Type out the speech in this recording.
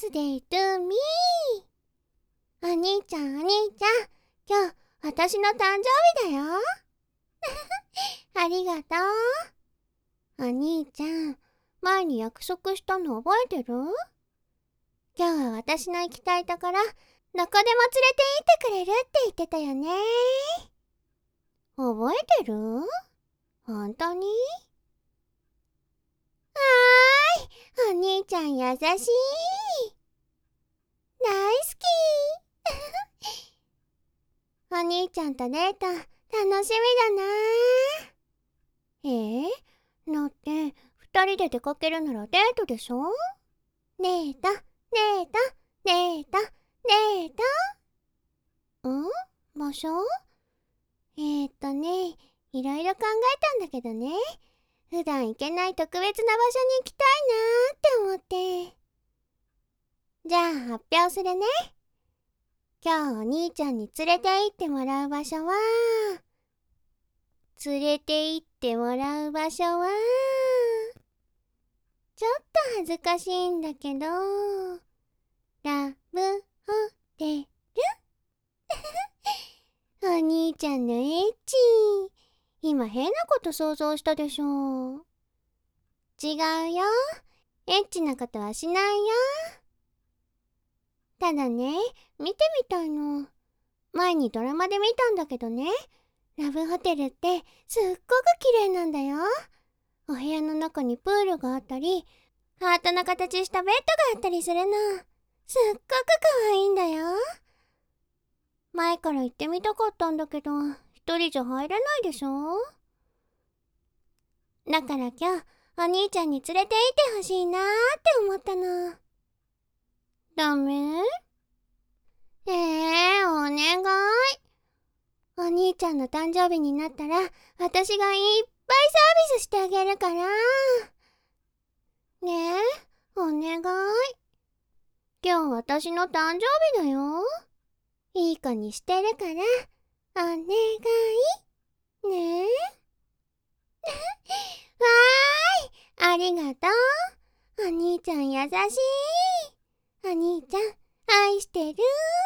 スデートゥーミー。お兄ちゃん、お兄ちゃん、今日私の誕生日だよ。ありがとう。お兄ちゃん、前に約束したの覚えてる？今日は私の行きたいところ、どこでも連れて行ってくれるって言ってたよね。覚えてる？本当に？お兄ちゃん優しい。大好き。お兄ちゃんとデート楽しみだな。だって二人で出かけるならデートでしょ？デート、デート、デート、デート。場所？いろいろ考えたんだけどね。普段行けない特別な場所に行きたいなーって思って。じゃあ発表するね。今日お兄ちゃんに連れて行ってもらう場所は、ちょっと恥ずかしいんだけど、ラブホテル。お兄ちゃんのエッチ。今変なこと想像したでしょ。違うよ。エッチなことはしないよ。ただね、見てみたいの。前にドラマで見たんだけどね、ラブホテルってすっごく綺麗なんだよ。お部屋の中にプールがあったり、ハートの形したベッドがあったりするの。すっごく可愛いんだよ。前から行ってみたかったんだけど、一人じゃ入れないでしょ。だから今日、お兄ちゃんに連れて行ってほしいなーって思ったの。ダメ？お願い。お兄ちゃんの誕生日になったら、私がいっぱいサービスしてあげるから。ねえ、お願い。今日私の誕生日だよ。いい子にしてるから、お願い。ねえ。わーい、ありがとう。お兄ちゃん優しい。お兄ちゃん、愛してる。